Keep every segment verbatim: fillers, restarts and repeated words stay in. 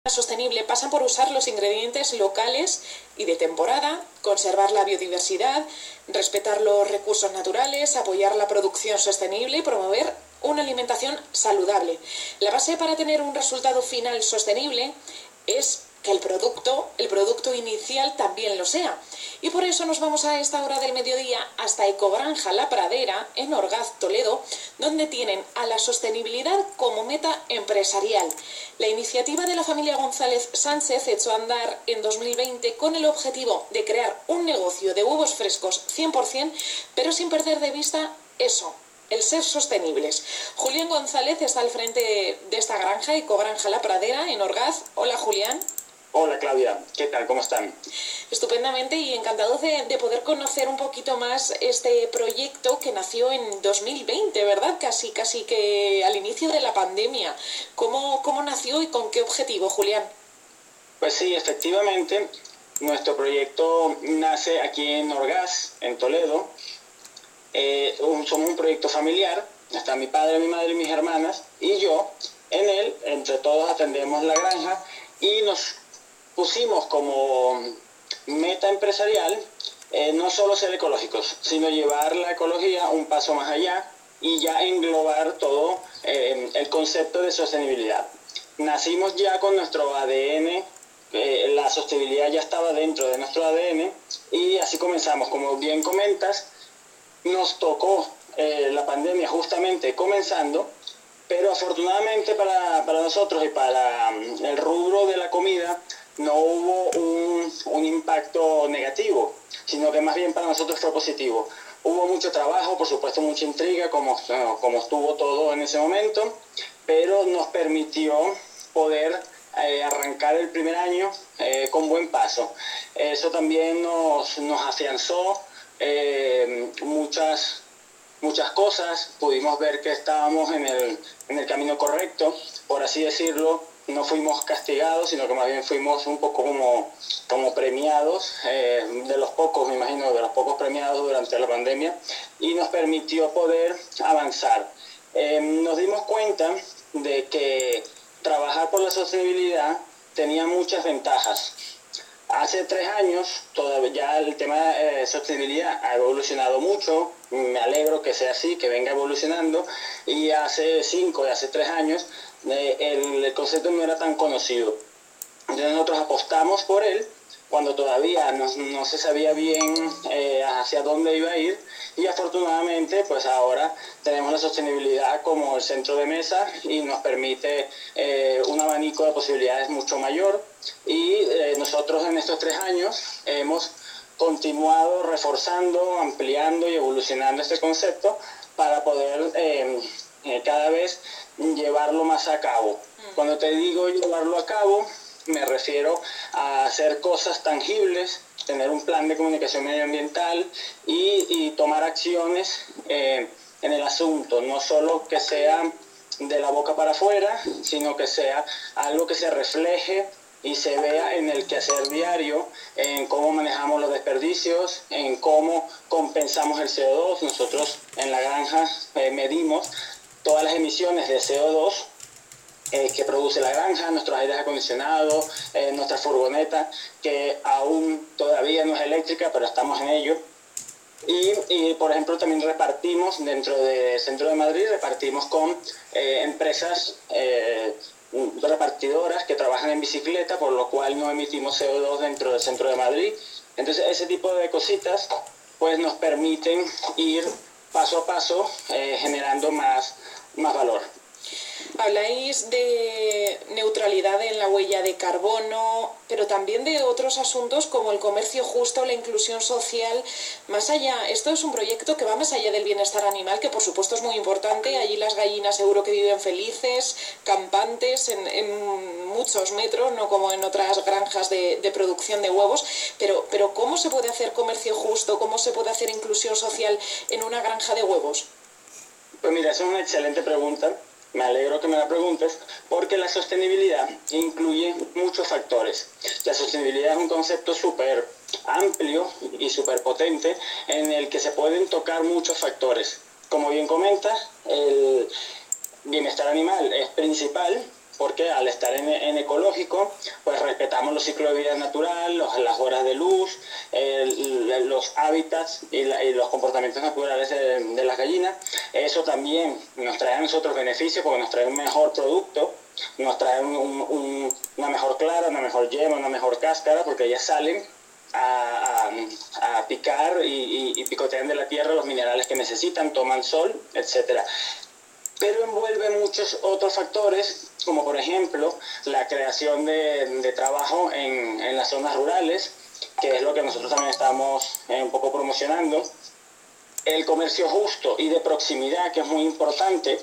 Sostenible pasa por usar los ingredientes locales y de temporada, conservar la biodiversidad, respetar los recursos naturales, apoyar la producción sostenible y promover una alimentación saludable. La base para tener un resultado final sostenible es que el producto, el producto inicial también lo sea. Y por eso nos vamos a esta hora del mediodía hasta Ecogranja La Pradera, en Orgaz, Toledo, donde tienen a la sostenibilidad como meta empresarial. La iniciativa de la familia González Sánchez echó a andar en dos mil veinte con el objetivo de crear un negocio de huevos frescos cien por cien, pero sin perder de vista eso, el ser sostenibles. Julián González está al frente de esta granja, Ecogranja La Pradera, en Orgaz. Hola, Julián. Hola, Claudia, ¿qué tal? ¿Cómo están? Estupendamente y encantados de, de poder conocer un poquito más este proyecto que nació en dos mil veinte, ¿verdad? Casi, casi que al inicio de la pandemia. ¿Cómo, cómo nació y con qué objetivo, Julián? Pues sí, efectivamente, nuestro proyecto nace aquí en Orgaz, en Toledo. Eh, un, somos un proyecto familiar, está mi padre, mi madre y mis hermanas, y yo. En él, entre todos, atendemos la granja y nos pusimos como meta empresarial eh, no solo ser ecológicos, sino llevar la ecología un paso más allá y ya englobar todo eh, el concepto de sostenibilidad. Nacimos ya con nuestro A D N, eh, la sostenibilidad ya estaba dentro de nuestro A D N y así comenzamos. Como bien comentas, nos tocó eh, la pandemia justamente comenzando, pero afortunadamente para, para nosotros y para um, el rubro de la comida no hubo un, un impacto negativo, sino que más bien para nosotros fue positivo. Hubo mucho trabajo, por supuesto mucha intriga, como, como estuvo todo en ese momento, pero nos permitió poder eh, arrancar el primer año eh, con buen paso. Eso también nos, nos afianzó eh, muchas muchas cosas, pudimos ver que estábamos en el, en el camino correcto, por así decirlo. No fuimos castigados, sino que más bien fuimos un poco como, como premiados, eh, de los pocos, me imagino, de los pocos premiados durante la pandemia, y nos permitió poder avanzar. Eh, nos dimos cuenta de que trabajar por la sostenibilidad tenía muchas ventajas. Hace tres años todavía ya el tema de eh, sostenibilidad ha evolucionado mucho, me alegro que sea así, que venga evolucionando, y hace cinco y hace tres años eh, el, el concepto no era tan conocido. Entonces nosotros apostamos por él cuando todavía no, no se sabía bien eh, hacia dónde iba a ir, y afortunadamente pues ahora tenemos la sostenibilidad como el centro de mesa y nos permite eh, un abanico de posibilidades mucho mayor, y eh, nosotros en estos tres años hemos continuado reforzando, ampliando y evolucionando este concepto para poder eh, eh, cada vez llevarlo más a cabo. Cuando te digo llevarlo a cabo, me refiero a hacer cosas tangibles, tener un plan de comunicación medioambiental y, y tomar acciones eh, en el asunto, no solo que sea de la boca para afuera, sino que sea algo que se refleje y se vea en el quehacer diario, en cómo manejamos los desperdicios, en cómo compensamos el C O dos. Nosotros en la granja eh, medimos todas las emisiones de C O dos Eh, que produce la granja, nuestros aires acondicionados, eh, nuestra furgoneta, que aún todavía no es eléctrica, pero estamos en ello. Y, y por ejemplo, también repartimos dentro del centro de Madrid, repartimos con eh, empresas eh, repartidoras que trabajan en bicicleta, por lo cual no emitimos C O dos dentro del centro de Madrid. Entonces, ese tipo de cositas pues nos permiten ir paso a paso eh, generando más, más valor. Habláis de neutralidad en la huella de carbono, pero también de otros asuntos como el comercio justo, la inclusión social. Más allá, esto es un proyecto que va más allá del bienestar animal, que por supuesto es muy importante. Allí las gallinas seguro que viven felices, campantes, en, en muchos metros, no como en otras granjas de, de producción de huevos. Pero, pero ¿cómo se puede hacer comercio justo? ¿Cómo se puede hacer inclusión social en una granja de huevos? Pues mira, esa es una excelente pregunta. Me alegro que me la preguntes, porque la sostenibilidad incluye muchos factores. La sostenibilidad es un concepto súper amplio y súper potente en el que se pueden tocar muchos factores. Como bien comentas, el bienestar animal es principal, porque al estar en, en ecológico, pues respetamos los ciclos de vida natural, los, las horas de luz, el, los hábitats y, la, y los comportamientos naturales de, de las gallinas. Eso también nos trae a nosotros beneficios porque nos trae un mejor producto, nos trae un, un, una mejor clara, una mejor yema, una mejor cáscara, porque ellas salen a, a, a picar y, y, y picotean de la tierra los minerales que necesitan, toman sol, etcétera. Pero envuelve muchos otros factores, como por ejemplo la creación de, de trabajo en, en las zonas rurales, que es lo que nosotros también estamos eh, un poco promocionando. El comercio justo y de proximidad, que es muy importante,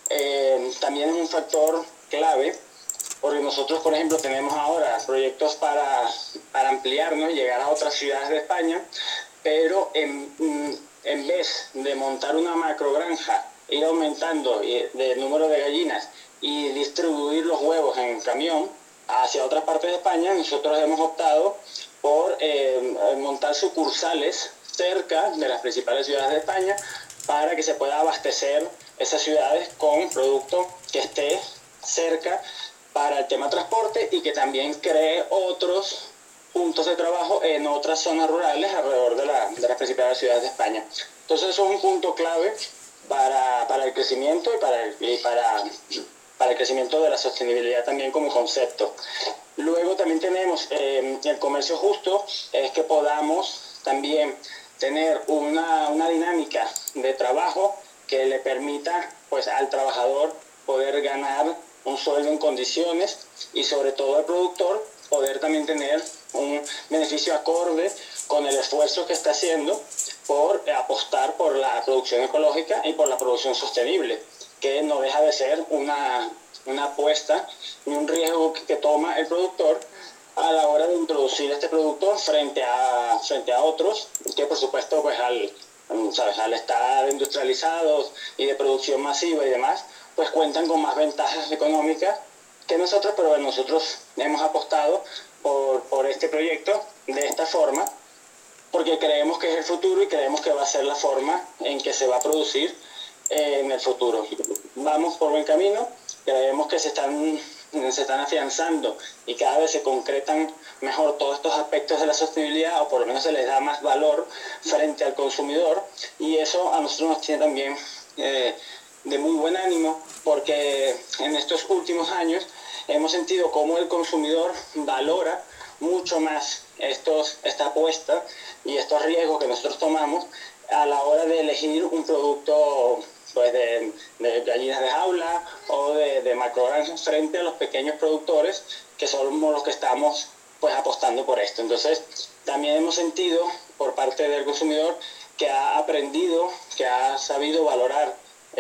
eh, también es un factor clave, porque nosotros, por ejemplo, tenemos ahora proyectos para, para ampliarnos, llegar a otras ciudades de España, pero en, en vez de montar una macrogranja, ir aumentando el número de gallinas y distribuir los huevos en camión hacia otras partes de España, nosotros hemos optado por eh, montar sucursales cerca de las principales ciudades de España para que se pueda abastecer esas ciudades con producto que esté cerca para el tema transporte y que también cree otros puntos de trabajo en otras zonas rurales alrededor de, la, de las principales ciudades de España. Entonces eso es un punto clave para, para el crecimiento y, para el, y para, para el crecimiento de la sostenibilidad también como concepto. Luego también tenemos eh, el comercio justo, es que podamos también tener una, una dinámica de trabajo que le permita pues, al trabajador poder ganar un sueldo en condiciones y sobre todo al productor poder también tener un beneficio acorde con el esfuerzo que está haciendo por apostar por la producción ecológica y por la producción sostenible, que no deja de ser una, una apuesta y un riesgo que, que toma el productor a la hora de introducir este producto frente a, frente a otros, que por supuesto pues al, ¿sabes? al estar industrializados y de producción masiva y demás, pues cuentan con más ventajas económicas que nosotros, pero nosotros hemos apostado por, por este proyecto de esta forma, porque creemos que es el futuro y creemos que va a ser la forma en que se va a producir eh, en el futuro. Vamos por buen camino, creemos que se están, se están afianzando y cada vez se concretan mejor todos estos aspectos de la sostenibilidad, o por lo menos se les da más valor frente al consumidor, y eso a nosotros nos tiene también eh, de muy buen ánimo, porque en estos últimos años hemos sentido cómo el consumidor valora mucho más estos, esta apuesta y estos riesgos que nosotros tomamos a la hora de elegir un producto pues de, de gallinas de jaula o de, de macrogranjas frente a los pequeños productores que somos los que estamos pues apostando por esto. Entonces también hemos sentido por parte del consumidor que ha aprendido, que ha sabido valorar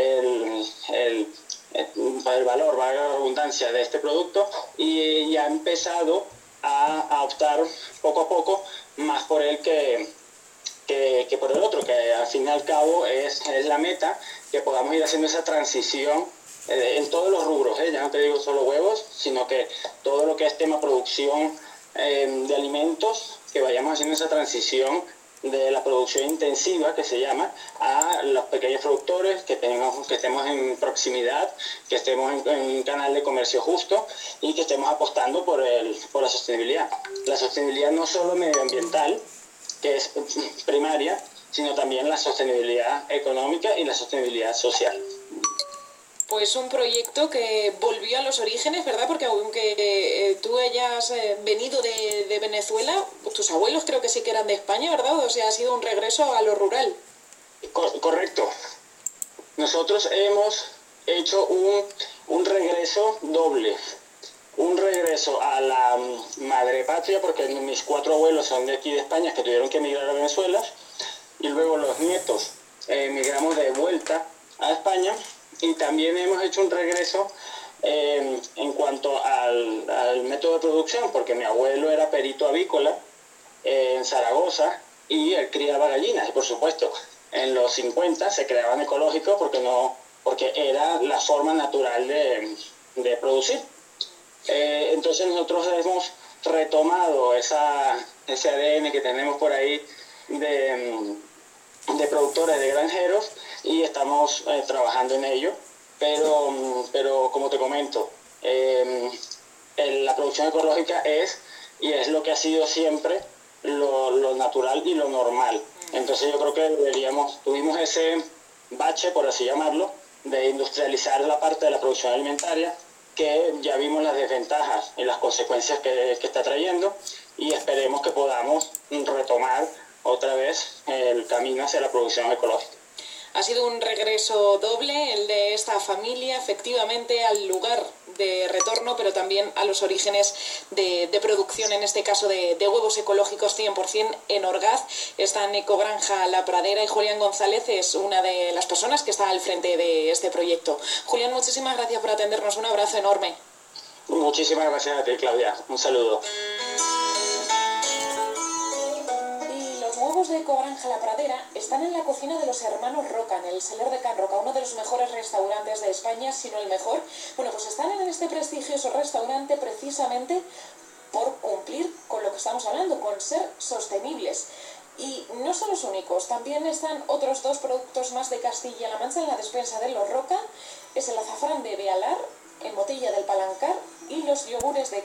el, el, el valor, valga la redundancia, de este producto, y, y ha empezado a, a optar poco a poco más por él que, que, que por el otro, que al fin y al cabo es, es la meta, que podamos ir haciendo esa transición eh, en todos los rubros, ¿eh? Ya no te digo solo huevos, sino que todo lo que es tema producción eh, de alimentos, que vayamos haciendo esa transición de la producción intensiva, que se llama, a los pequeños productores, que, tengamos, que estemos en proximidad, que estemos en, en un canal de comercio justo y que estemos apostando por, el, por la sostenibilidad. La sostenibilidad no solo medioambiental, que es primaria, sino también la sostenibilidad económica y la sostenibilidad social. Pues un proyecto que volvió a los orígenes, ¿verdad? Porque aunque eh, tú hayas eh, venido de, de Venezuela, tus abuelos creo que sí que eran de España, ¿verdad? O sea, ha sido un regreso a lo rural. Cor- correcto. Nosotros hemos hecho un, un regreso doble. Un regreso a la madre patria, porque mis cuatro abuelos son de aquí de España, que tuvieron que emigrar a Venezuela, y luego los nietos eh, emigramos de vuelta a España. Y también hemos hecho un regreso eh, en cuanto al, al método de producción, porque mi abuelo era perito avícola eh, en Zaragoza y él criaba gallinas. Y por supuesto, en los cincuenta se creaban ecológicos porque, no, porque era la forma natural de, de producir. Eh, entonces nosotros hemos retomado esa, ese A D N que tenemos por ahí de... de productores, de granjeros, y estamos eh, trabajando en ello, pero, pero como te comento, eh, el, la producción ecológica es, y es lo que ha sido siempre, lo, lo natural y lo normal. Entonces yo creo que deberíamos, tuvimos ese bache, por así llamarlo, de industrializar la parte de la producción alimentaria, que ya vimos las desventajas y las consecuencias que, que está trayendo, y esperemos que podamos retomar otra vez el camino hacia la producción ecológica. Ha sido un regreso doble el de esta familia, efectivamente, al lugar de retorno, pero también a los orígenes de, de producción, en este caso de, de huevos ecológicos cien por cien en Orgaz. Está en Ecogranja La Pradera, y Julián González es una de las personas que está al frente de este proyecto. Julián, muchísimas gracias por atendernos, un abrazo enorme. Muchísimas gracias a ti, Claudia, un saludo. Los huevos de Ecogranja La Pradera están en la cocina de los hermanos Roca, en el Celler de Can Roca, uno de los mejores restaurantes de España, si no el mejor. Bueno, pues están en este prestigioso restaurante precisamente por cumplir con lo que estamos hablando, con ser sostenibles. Y no son los únicos, también están otros dos productos más de Castilla-La Mancha en la despensa de los Roca. Es el azafrán de Bealar, en botella del Palancar, y los yogures de